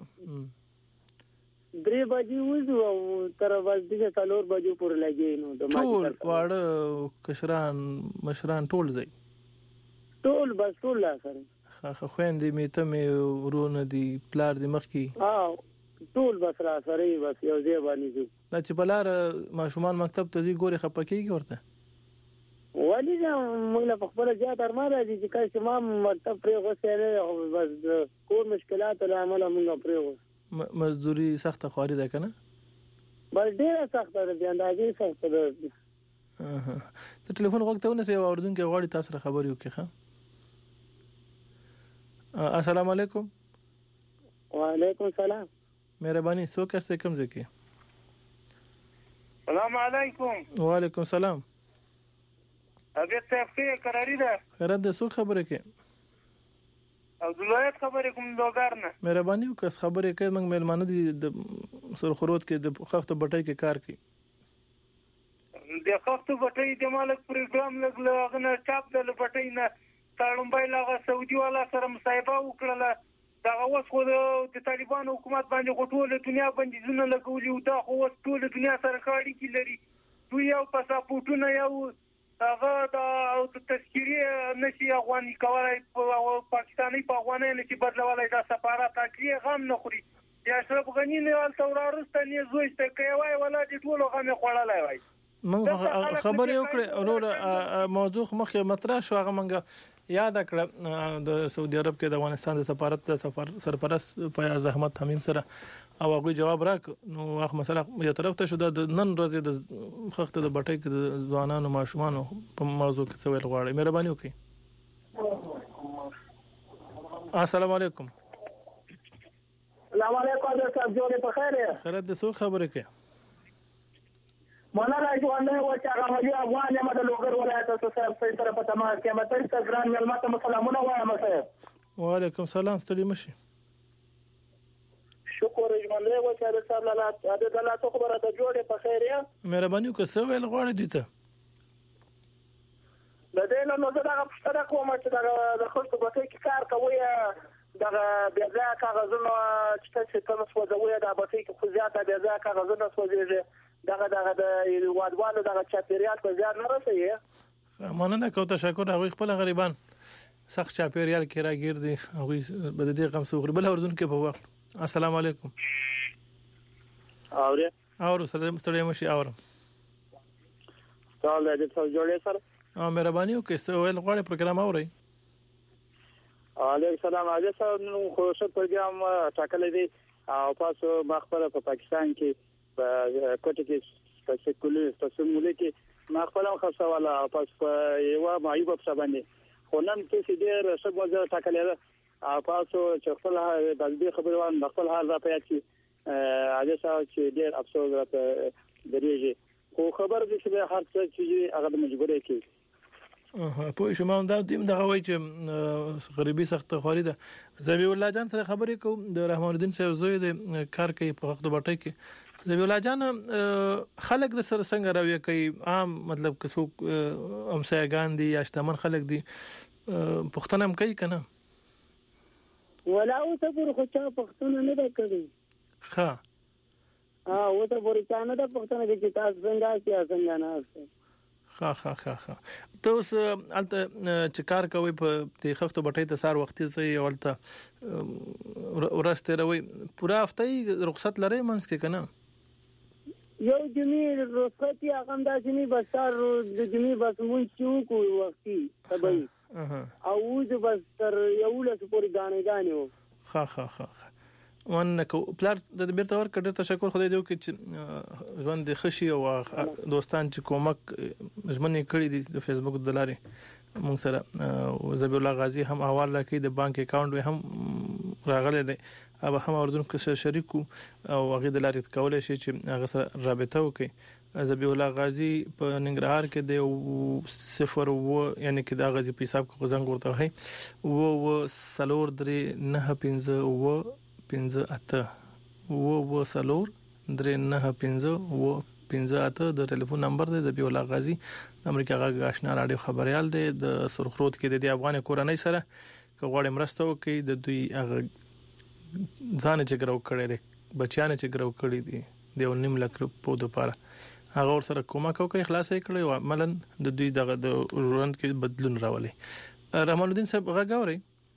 درې بجې وځو او تر ورځې څلور بجې پورې لګي نو د ما ټول واړه کشران مشران ټول ځي ټول بس ټول لا سره خو خويندې میته مې ورونه دي پلار دې مخ کې ها ټول بس را سره بس یو ځای باندې دي دا چې بلار ماشومان مکتب ته ځي ګوري خپکیږي ورته ولی دا موږ له خپل ځای تر ما راځي چې کله ما مکتب پرې غوښتل بس کور مشکلات له عمله موږ پرې غوښتل مزدوري سخت خواري ده کنه بس ډیره سخت ده بیا اندازې سخت ده اها ته ټلیفون وغوښتونه سي اوردون کې غواړي تاسو سره خبرې وکړي ښه السلام علیکم وعلیکم السلام مهرباني څوک است کوم ځکه السلام علیکم وعلیکم السلام ابي تفسیر قراری ده خیرت ده څوک خبره کې او د ولایت خبرې کوم لوګار نه مهرباني وکړه خبرې کوي موږ مېلمانه دي د سرخروت کې د خښتو بټۍ کې کار کوي د خښتو بټۍ د مالک پروګرام لګ لغنه چاپ د بټۍ نه تړمبای لغه سعودي والا سره مصاحبه وکړه دا اوس خو د طالبان حکومت باندې غټول دنیا باندې زونه لګولي او دا خو اوس ټول دنیا سره کاړي کی لري دوی یو پاسپورتونه یو هغه د تذکيري نشي افغاني کولای په پاکستاني په افغاني نشي بدلولای دا سفارت اکلی غم نه خوري یا اشرف غنی نه ول تورارستاني زوجته کوي ولا د ټولو غم خړلای وای موږ خبرې وکړې ورور موضوع مخه مطرح شو هغه موږ یاد کړ د سعودي عرب کې د افغانستان د سفارت د سفر سرپرست فیاض احمد تمیم سره او هغه جواب راک نو هغه مسله یو طرف ته شو د نن ورځې د خښته د بټۍ کې د ځوانانو ماشومانو په موضوع کې څه ویل غواړي مهرباني وکړئ السلام علیکم السلام علیکم صاحب جوړه په خیر خیرت د څو خبرې کوي مولانا ژوندې و چې هغه ملي افغان یم د لوګر ولایت څخه صاحب سره په تماس کې مته انستګرام ملمت مسلمانونه وایم صاحب وعلیکم السلام ستړي مشي شکر ژوندې و چې صاحب لاله د دلته خبره د جوړه په خیر یا مهرباني وکړه څه ویل غواړي دي ته د دې نو زه دا پښتنه کوم چې دا د خلکو په کې کار کوي دا بیا ځکه کاغذونه چې تاسو کوم څه وځوي دا به کې خو زیاته بیا ځکه کاغذونه سوځي دغه دغه د وادوالو دغه چاپیریال په ځای نه رسېږي مننه کوم تشکر هغه خپل غریبان سخت چاپیریال کې راګیر دي هغه بد دي غم سوغري بل اردن کې په وخت السلام علیکم اوري اورو سلام ستړي مشي اورم سوال دې څو جوړې سره اه مهرباني وکړئ څه ویل غواړئ پروګرام اورئ علیکم السلام علیکم صاحب نو خو څه پروګرام ټاکلې دي او تاسو مخبره په پاکستان کې په کوټه کې په سکولې په سمولې کې مخبره خاصه والا پاس په یو معیوب په باندې خو نن کې ډېر څه موضوع ټاکلې ده او تاسو چې خپل د دې خبرو خپل حال را پېښ چې اجازه صاحب چې ډېر افسوس راته درېږي خو خبر دې چې هر څه چې هغه د مجبورې کې اه په شما دا دیم دغه وای چې غریبي سخت خوري ده زبی الله جان سره خبرې کوم د رحمان الدین صاحب زوی د کار کوي په وخت بټای کې زبی الله جان خلک د سره څنګه راوي کوي عام مطلب که څوک امسایګان دي یا شتمن خلک دي پښتنه هم کوي کنه ولا او ته پر خو چا پښتنه نه ده کوي ها ها او ته پر چا نه ده پښتنه کې تاسو څنګه چې څنګه نه ها ها ها ها ته اوس الته چې کار کوي په د خښتو بټۍ ته سار وخت ته ولته ورسته روي پورا هفته رخصت لري منځ کې کنه یو جمعې رخصت یا غم د جمعې بسار د جمعې بس مونږ چې کو وختي سبای او د بس تر یو لس پورې غانې غانې ها ها ها ون کو پلار د بیرته ور کډه تشکر خدای دې چې ژوند د خشي او دوستان چې کومک ژمنې کړې دي د فیسبوک د لارې مونږ سره زبی الله غازی هم حواله کوي د بانک اکاونټ هم راغله دي او هم اردن کې شریکو او هغه د لارې کولای شي چې هغه سره رابطه وکړي زبی الله غازی په ننګرهار کې د صفر و یعنی کې دا غازی په حساب کې زنګ ورته هي و و سلور درې نه پنځه و پنځه اته و و سلور درې نه پنځه و پنځه اته د ټلیفون نمبر دی د بیولا غازی د امریکا غږ آشنا رادیو خبريال دی د سرخروت کې د افغان کورنۍ سره کوړې مرسته وکي د دوی هغه ځان چې ګرو کړي دي بچیان چې ګرو کړي دي د نیم لک په د پاره هغه ور سره کومه کوي خلاص یې کړی او عملاً د دوی دغه د ژوند کې بدلون راولي رحمان الدین صاحب غاوري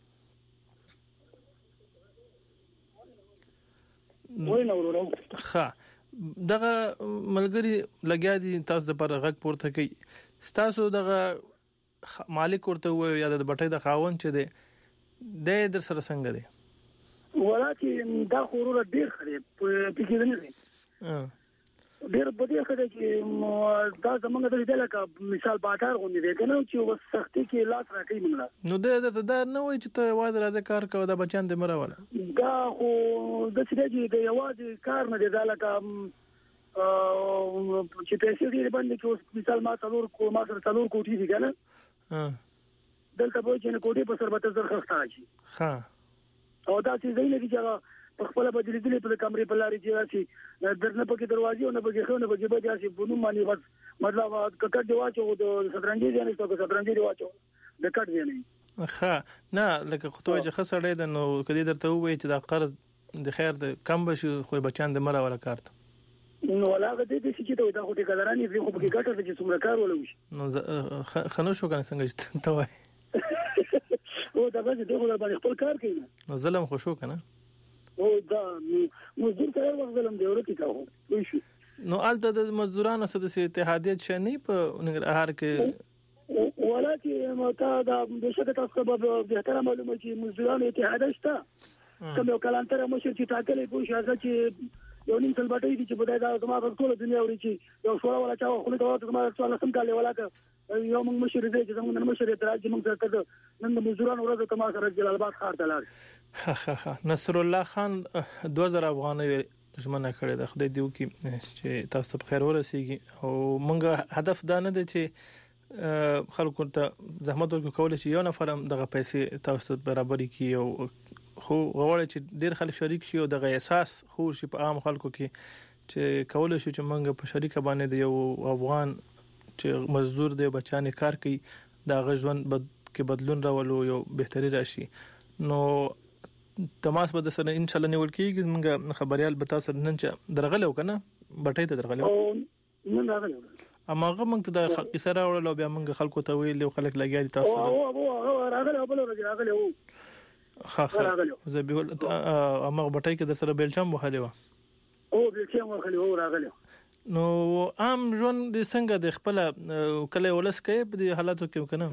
وای نو ورو ښه دغه ملګری لګیا دي تاسو د پر غږ پورته کوي تاسو دغه مالک ورته وي یا د بټۍ د خاون چې دی د در سره څنګه دی ولکه دا خورو ډیر خري په کې نه دي ډیر په دې خره چې دا زمونږ د دې لکه مثال بازار غونډې دی کنه چې وس سختي کې لاس راکې موږ نو د د نه وای چې ته واځ راځه کار کوي د بچان د مراواله دا خو د څه دی د یوازې کار نه دی دا لکه چې پیسې دې باندې کې مثال ما څلور کو ما سره څلور کوټې دي کنه دلته به چې نه کوټې په سر به درخواست راځي ها او دا چې زینې دي چې په خپل بدلی دي په کمرې په لارې چې راشي درنه پکې دروازې او نه پکې خو نه پکې به راشي په نوم باندې بس مطلب ککړ دی واچو د شطرنجي دی نه څه شطرنجي دی واچو د کټ دی نه ښه نه لکه خطوه چې خسړې د نو کدي درته وې چې دا قرض د خیر د کم بشي خو بچان د مره ولا کارت نو ولاغه دې چې ته دا خو ټی کلرانی خو پکې ګټه چې څومره کار ولوي نو خنو شو کنه څنګه ته وای او دا به دغه باندې خپل کار کوي نو ظلم خو شو کنه او دا مزدور سره وخت ظلم دی ورته کاوه وای شي نو آلته د مزدورانو سره د اتحادیت شنی په نګرهار کې ولکه متا دا د شته تاسو به به تر معلومه چې مزدورانو اتحاد شته کوم یو کلانتر مشر چې ټاکلې پوه شاته چې یو نیم سل بټې دي چې بده دا زموږ ټول دنیا وري چې یو څو ولا چا خو ته زموږ ټول سم کالي ولاکه یو موږ مشر دې چې زموږ مشر ته راځي موږ ته نن مزدورانو ورځ ته ما سره جلال آباد ښار ته لاړ ها ها نصر الله خان دوه زره افغانۍ ژمنه کړې ده خدای دې وکړي چې تاسو په خیر ورسیږي او موږ هدف دا نه دی چې خلکو ته زحمت ورکول شي یو نفر هم دغه پیسې تاسو برابرۍ کی او خو غواړي چې ډیر خلک شریک شي او دغه احساس خو شي په عام خلکو کې چې کول شي چې موږ په شریک باندې د یو افغان چې مزدور دی بچانه کار کوي دا غژوند بد کې بدلون راولو یو بهتري راشي نو تماس به د سره ان شاء الله نیول کیږي موږ خبريال به تاسو نن چې درغلو کنه بټې ته درغلو نن راغلو اماغه موږ ته د قصه راوړل بیا موږ خلکو ته ویل خلک لګیا دي تاسو او او راغلو بل راغلو ها ها زه به امغه بټای کې د سره بیلچم وخاله و او بیلچم وخاله و راغله نو عام ژوند د څنګه د خپل کله ولس کې په حالاتو کې کنه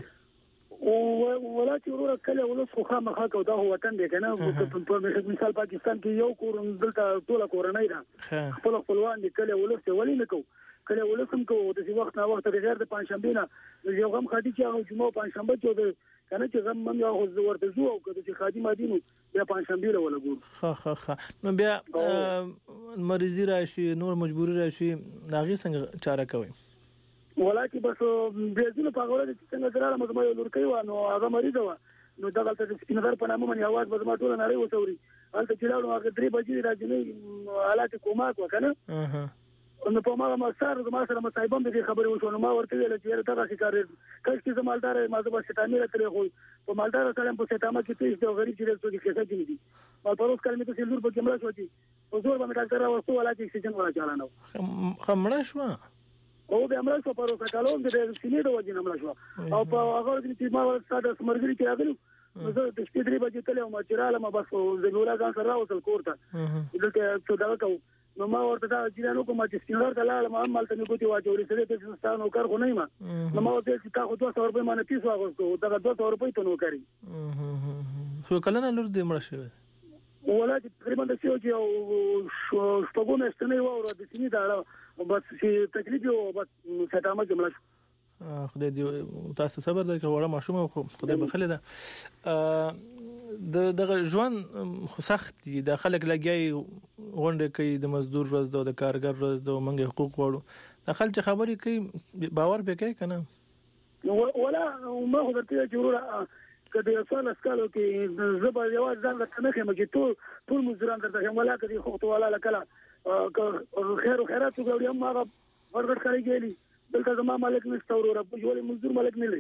او ولاتي ورو کله ولس خو خامخا کو دا وطن دی کنه په مثال پاکستان کې یو کور دلته ټول کورنۍ ده خپل خپلوان دي کله ولس ولې نه کو کله ولسم کو د څه وخت نه وخت د غیر د پنځشنبه نه یو غم خادي چې او جمعه پنځشنبه چې کنه چې غم من یو خو ورته زو او کله چې خادي مادینو بیا پنځشنبه له ولګو ها ها ها نو بیا مریضی راشي نور مجبوری راشي ناغي څنګه چاره کوي ولکه بس بیزونه په غوړه چې څنګه دراله مزما یو لور کوي نو هغه مریض و نو دا غلطه چې سپینر په نامه باندې आवाज بزما ټول نړۍ وسوري هلته چې لاړو هغه درې بجې راځي نه حالات کوماک وکنه نو په ما ما سره ما سره مصايبم دې خبرې وشو نو ما ورته ویل چې دا څه کار کښ کې زمالدار ما زما ستامي راته خو په مالدار سره په ستامه کې تیز دی غریب چې څه کې څه دي ما په اوس کلمې ته لور په کیمرا شو دي او زور باندې ډاکټر راوستو ولا چې اکسیجن ولا چالانو خمړ شو او به امر شو په اوس کالو د سینې د وجه نه شو او په هغه چې ما ورته سمرګري کې راغلو نو زه د شپې درې بجې تل ما چیرې ما بس زګورا ځان سره راوصل کوړه دلته څه دا کو نو ما ورته دا جیرانو کوم چې سپینر ته لاړم ما مالته نو کوتي واچوري سره ته ستاسو کار خو نه ما نو ما ورته چې تاسو دوه سو روپۍ باندې پیسو واغستو دا دوه سو روپۍ ته نو کوي خو کله نه لور دې مړ شوی ولا چې تقریبا د سیو چې شپږونه ستنې وره د سینې دا بس چې تکلیف یو بس ستامه جمله خدای دې تاسو صبر درکړه وړه ماشومه خو خدای بخله ده د دغه ژوند خو سخت دي د خلک لګي غونډه کوي د مزدور ورځ د کارګر ورځ د منګ حقوق وړو د خلک خبرې کوي باور به کوي کنه ولا ما هو درته جوړه کدی اصل اسکالو کې زبر یو ځان د تنخه مګي ټول ټول مزدوران درته ولا کدي خو ته ولا لکلا خیر او خیرات وګوري ما ورغړ کوي ګلی دلته زما مالک نشته ورو په جوړ مزدور مالک نه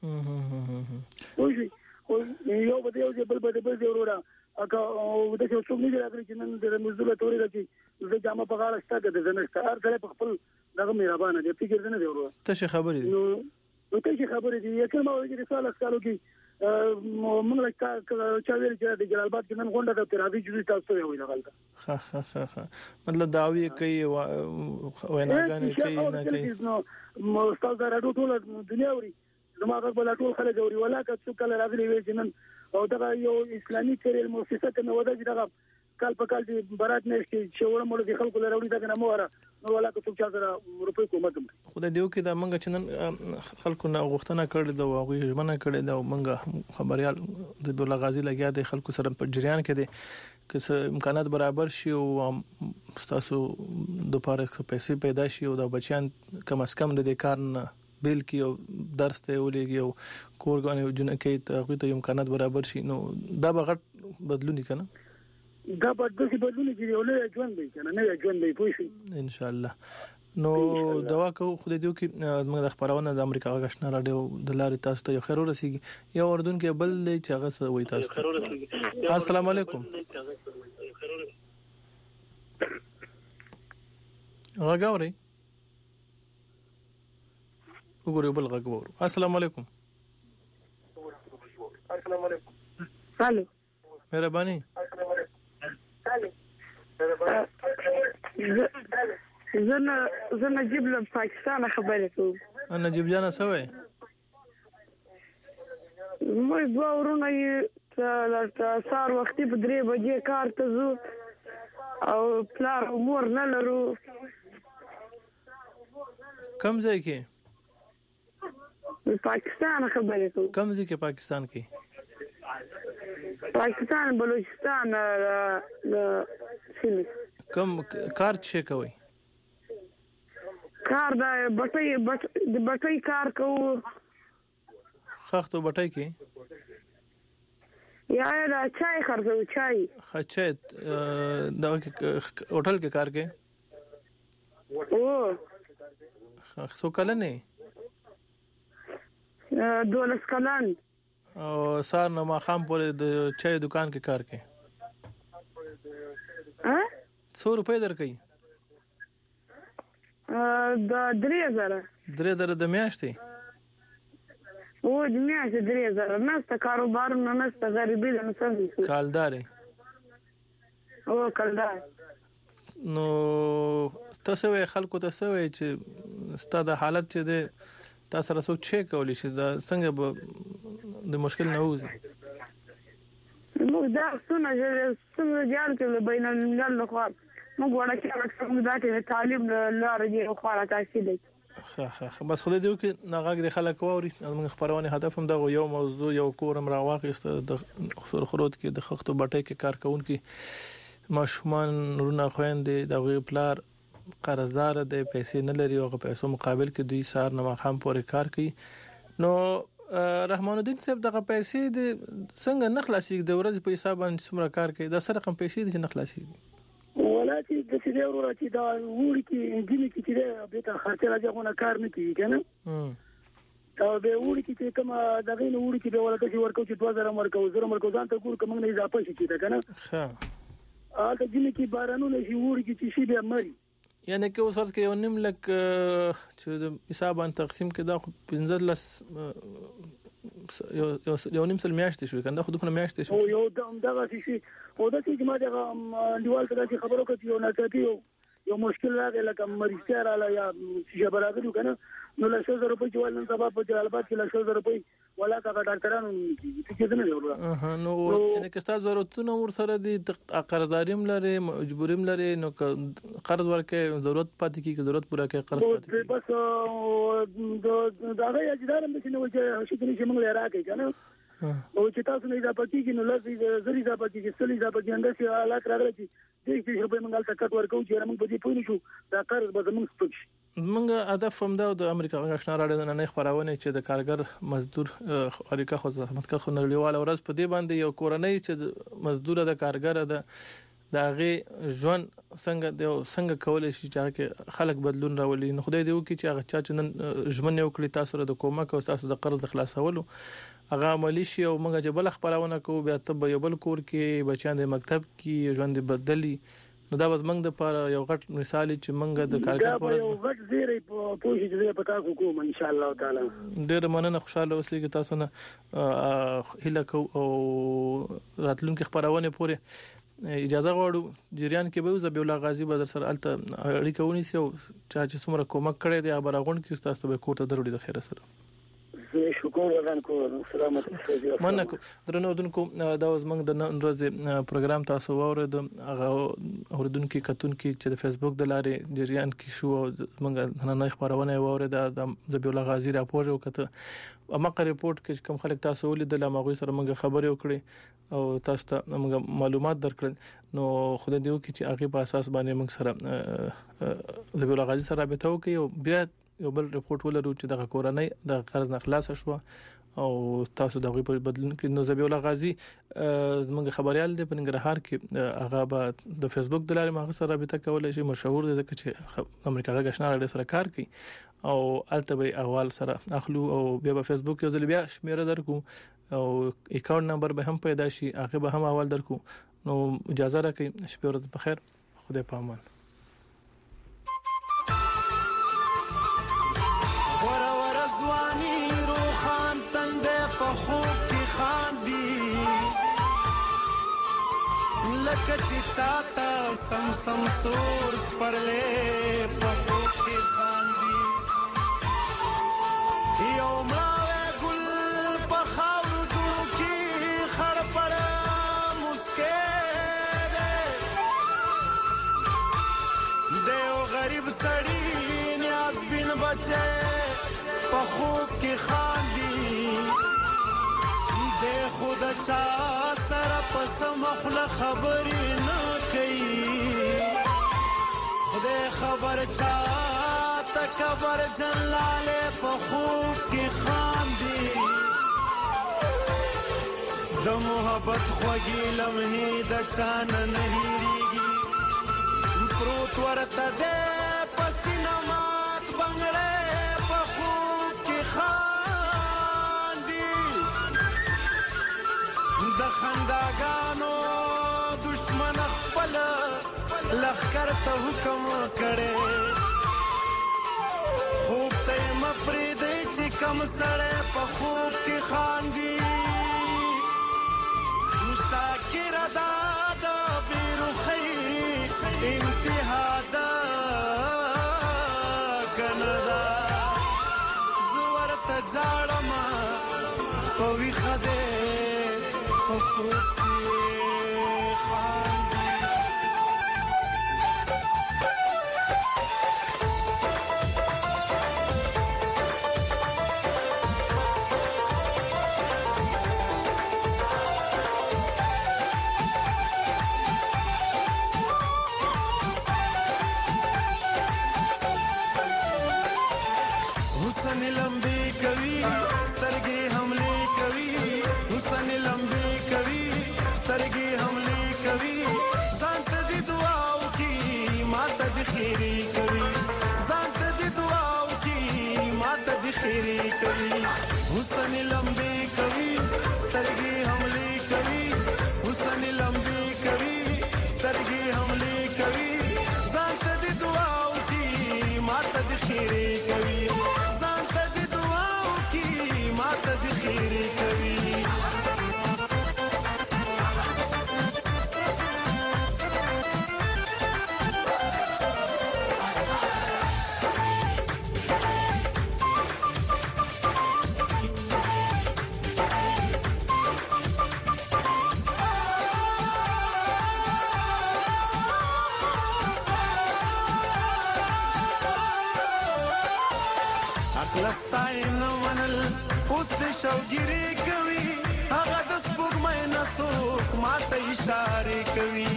لري وایي او یو بده یو بل بده بل ورو اګه او د څه څومره دی راغلی چې نن د مزدور توري راځي زه جامه په غاړه ستا د زنه هر ځای په خپل دغه مهربانه دی فکر نه دی ورو ته څه خبرې دي نو ته څه خبرې دي یکه ما وایي چې سوال اسکالو کې موږ لکه چا ویل چې د جلال آباد کې نن غونډه د ترابي جوړی تاسو یې ویل غلطه ها ها ها مطلب داوی کوي ویناګانې کوي نه کوي نو مستاز راډو ټول دنیا وري زموږ په ټول خلک وري ولا که څوک کله راغلي وي چې نن او دا یو اسلامي چیرل مؤسسه کنه ودا چې دا کال په کال دی برات نه شي چې ور مړ دي خلکو لراوړي دا کنه مو نو ولا که څوک چې سره روپې کومه خدای دیو کې دا منګه چې نن خلکو نه غوښتنه کړل دا هغه ژمنه کړل دا منګه خبريال د بولا غازی لګیا د خلکو سره په جریان کې دي که امکانات برابر شي او تاسو د پاره پیسې پیدا شي او د بچیان کم اس کم د کار نه بیل کې او درس ته ولېږي او کورګانې جنکې ته هغه ته امکانات برابر شي نو دا به غټ بدلونی کنه دا به د څه بدلونی چې یو لوی ژوند دی کنه نه ژوند دی پوه شئ ان شاء الله نو دوا کو خو دې دیو کې موږ د خبرونه د امریکا غشنا راډیو د لارې تاسو ته یو خیر ورسیږي یو اردن کې بل چې هغه څه وای تاسو السلام علیکم غاوري وګورئ بل غاور السلام علیکم السلام علیکم الو مهرباني زنه زنه نجيب له پاکستان خبره کوم انا نجيب جانا سوي مې دوه ورونه یې سار وختي په درې بجې کار ته ځو او پلار امور نه لرو کم ځای کې پاکستان خبره کوم کم ځای کې پاکستان کې پاکستان بلوچستان سیمه کم کار څه کوي کار دا بټي د بټي کار کوو خاختو بټي کې یا دا چای خرڅو چای خچت دا هوټل کې کار کې او خاختو کله نه دولس کلن او سار نو ما خام پورې د چای دکان کې کار کې ها څو روپے درکې دا درې زره درې زره د میاشتې او د میاشتې درې زره نسته کاروبار نه نسته غریبي نه نسته کالدار او کالدار نو تاسو خلکو ته سوي چې ستاسو حالت چې ده تاسو سره څو چیک کولی شي دا څنګه د مشکل نه وځي نو دا څنګه چې څنګه ځان کې بین الملل له خوا موږ وړه کې څنګه دا چې تعلیم لاره دی خو را تاسو دی ها بس خو دې یو کې ناغاګ د خلک ووري موږ خبرونه هدف هم دا یو موضوع یو کورم راواخست د خسر خروت کې د خختو بټي کې کار کوون کې ماشومان رونه خويندې د غي پلار قرضدار د پیسې نه لري او پیسو مقابل کې دوی سار نه مخام پورې کار کوي نو رحمان الدین صاحب دغه پیسې د څنګه نخلاصي د ورځې په حساب باندې څومره کار کوي دا سره کم پیسې دي نخلاصي ولاتي د څه دی ورته چې دا وړي کې انجینی کې چې به ته خرچه راځي کار نه کوي کنه او به وړي کې کوم دغه نه وړي کې به ولته چې ورکو چې دوه زره مرکو زره مرکو ځان ته ګور کوم نه اضافه شي کېده کنه ها ا د جنې کې بارانونه شي وړي کې چې شي به مري یعنی که اوس ورته یو نیم لک چې د حساب ان تقسیم کې دا پنځه لس یو یو نیم سل میاشتې شو کنده خو دغه میاشتې شو او یو دغه شي او د چې ما دغه دیوال ته خبرو کوي یو نه کوي یو مشکل راغی لکه مریض رااله یا چې برابر کنه نو له څو زره روپۍ جوړ نن سبا په جلالباد کې له څو زره روپۍ ولا کا ډاکټرانو چې نه جوړه اها نو ان کې ستاسو ضرورتونه ور سره دي قرضداریم لري مجبوریم لري نو قرض ورکې ضرورت پاتې کیږي ضرورت پوره کې قرض پاتې کیږي بس دا غي اجدارم چې نو چې شي چې موږ لري راکې کنه او چې تاسو نه اضافه کیږي نو لږ زری اضافه کیږي سلی اضافه کیږي انداسي حالات راغلي چې دې چې روپۍ موږ تل کټ ورکو چې موږ په دې پوه نشو دا قرض به موږ سپک شي موږ هدف هم دا د امریکا غشنا راډیو نه خبرونه چې د کارګر مزدور اړیکه خو زحمت کا خو نړیواله ورځ په دې باندې یو کورنۍ چې مزدور د کارګر د داغه ژوند څنګه د څنګه کولای شي چې خلک بدلون راولي نو خدای دې وکړي چې هغه چا چې نن ژمنه وکړي تاسو سره د کومک او تاسو د قرض خلاصولو هغه عملی شي او موږ چې بل خبرونه کوو بیا ته یو بل کور کې بچیان د مکتب کې ژوند بدلی نو دا وز موږ د پاره یو غټ مثال چې موږ د کارګر پر یو غټ زیری په پوښتنه چې په تاسو کوم ان شاء الله تعالی ډېر مننه خوشاله اوسئ چې تاسو نه هله کو او راتلونکي خبرونه پوره اجازه غواړو جریان کې به زبیح الله غازی بدر سره الته اړیکه ونیسي او چا چې څومره کومک کړی دی برغون کې تاسو به کوټه دروړي د خیره سره شکر وزن کو سلامت مننه درنو دونکو دا اوس موږ د نن ورځې پروګرام تاسو واورید هغه اوردونکو کتون کې چې د فیسبوک د لارې جریان کې شو موږ نن خبرونه واورید د زبیح الله غازی راپور وکړه اماقه ریپورت کې کوم خلک تاسو ولیدل هغه سره موږ خبرې وکړې او تاسو ته موږ معلومات درکړل نو خدای دې وکړي چې هغه په اساس باندې موږ سره زبیح الله غازی سره رابطه وکړي او بیا یو بل ریپورت ولرو چې د کورنۍ د قرض نه خلاص شو او تاسو دغه په بدلون کې نو زبیح الله غازی زموږ خبريال دی په ننګرهار کې هغه به د فیسبوک د لارې ماغه سره رابطه کولای شي مشهور دی ځکه چې امریکا غږ آشنا رادیو سره کار کوي او التبه احوال سره اخلو او بیا په فیسبوک یو ځل بیا شمیره درکو او اکاونټ نمبر به هم پیدا شي هغه به هم احوال درکو نو اجازه راکړئ شپه ورځ په خیر خدای په امان لکچی چاہتا سم سم سور پر لے پخو کی خاندی یو ملاوے گل پخاور دونو کی خڑ پڑا مسکے دے دیو غریب سڑی نیاز بین بچے پخو کی خاندی دے خود چا سر پسم اخلا خبری نہ کئی خدے خبر چاہتا کبر جن لالے پخوب کی خاندی دا محبت خوگی لمحی دا چان نہیں ریگی پروت ورطا دے پسی نمات بنگڑے پخوب کی خاندی د خنداګانو دشمن خپل لخر ته حکم کړي خوب ته مپری دی چې کم سړی په خوب کې خاندي مشاکر ادا د بیروخی انتها دا کندا زور ته جاړم په ویښه دی حسن لمبی کوي سترګې حمله کوي حسن لمبی کوي سترګې حمله کوي ځان ته دي دعاو کی ماته دي خیری کوي ځان ته دي دعاو کی ماته دي خیری کوي حسن لمبی کوي سترګې حمله کوي حسن لمبی کوي سترګې حمله کوي ځان ته دي دعاو کی ماته دي خیری کوي لستای نو منل اوس د شوګری کوي هغه د سپوږمۍ نه څوک ماته اشاره کوي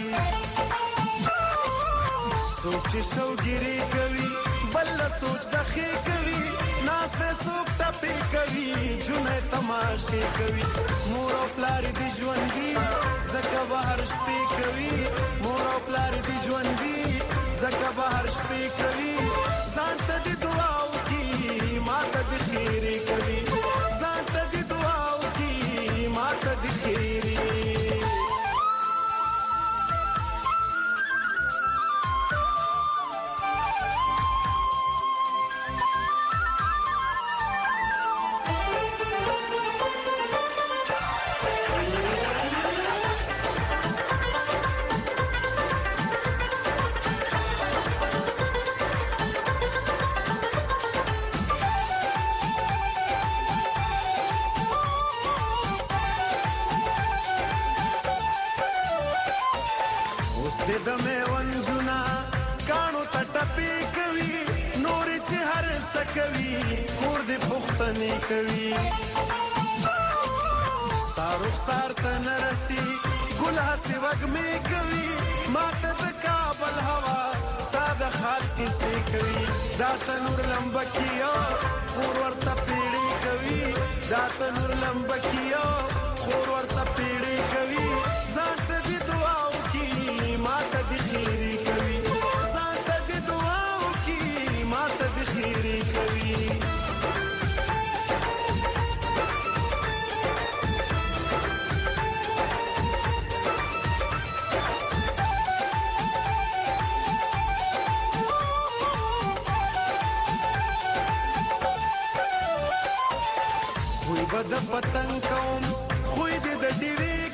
څوک چې شوګری کوي بل سوچ د خې کوي ناس څوک تپی کوي جنې تماشې کوي مور او پلار دي ژوندۍ زکه بهر شپې کوي مور او پلار دي ژوندۍ زکه بهر شپې کوي ځان ته دي دعا ماته دي خیری کوي ځان ته دي دعاو کی ماته دي خیری دمه ونجنا کانو تټپی کوي نور چې هر سکوي کور دې پختنی کوي تارو سار تن رسی ګل هسي وګ می کوي ماته د کابل هوا د خات کیسې کوي دا تنور لمبکیو خور ورته پیړې کوي دا تنور لمبکیو خور ورته پیړې کوي ځان ته دې دعا وکي ماته دې خیرې کوي ځان ته دې دعا وکي ماته دې خیرې کوي بد پتنګ کوم خوې دې د ډېرې